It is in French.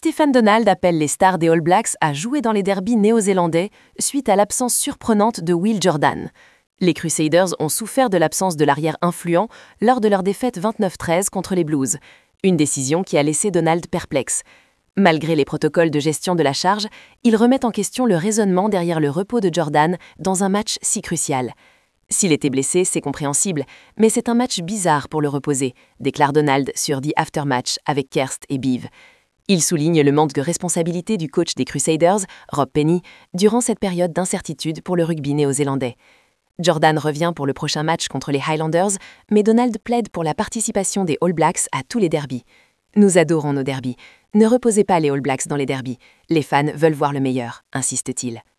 Stephen Donald appelle les stars des All Blacks à jouer dans les derbys néo-zélandais suite à l'absence surprenante de Will Jordan. Les Crusaders ont souffert de l'absence de l'arrière influent lors de leur défaite 29-13 contre les Blues, une décision qui a laissé Donald perplexe. Malgré les protocoles de gestion de la charge, il remet en question le raisonnement derrière le repos de Jordan dans un match si crucial. S'il était blessé, c'est compréhensible, mais c'est un match bizarre pour le reposer, déclare Donald sur The Aftermatch avec Kerst et Beeve. Il souligne le manque de responsabilité du coach des Crusaders, Rob Penney, durant cette période d'incertitude pour le rugby néo-zélandais. Jordan revient pour le prochain match contre les Highlanders, mais Donald plaide pour la participation des All Blacks à tous les derbys. « Nous adorons nos derbys. Ne reposez pas les All Blacks dans les derbys. Les fans veulent voir le meilleur », insiste-t-il.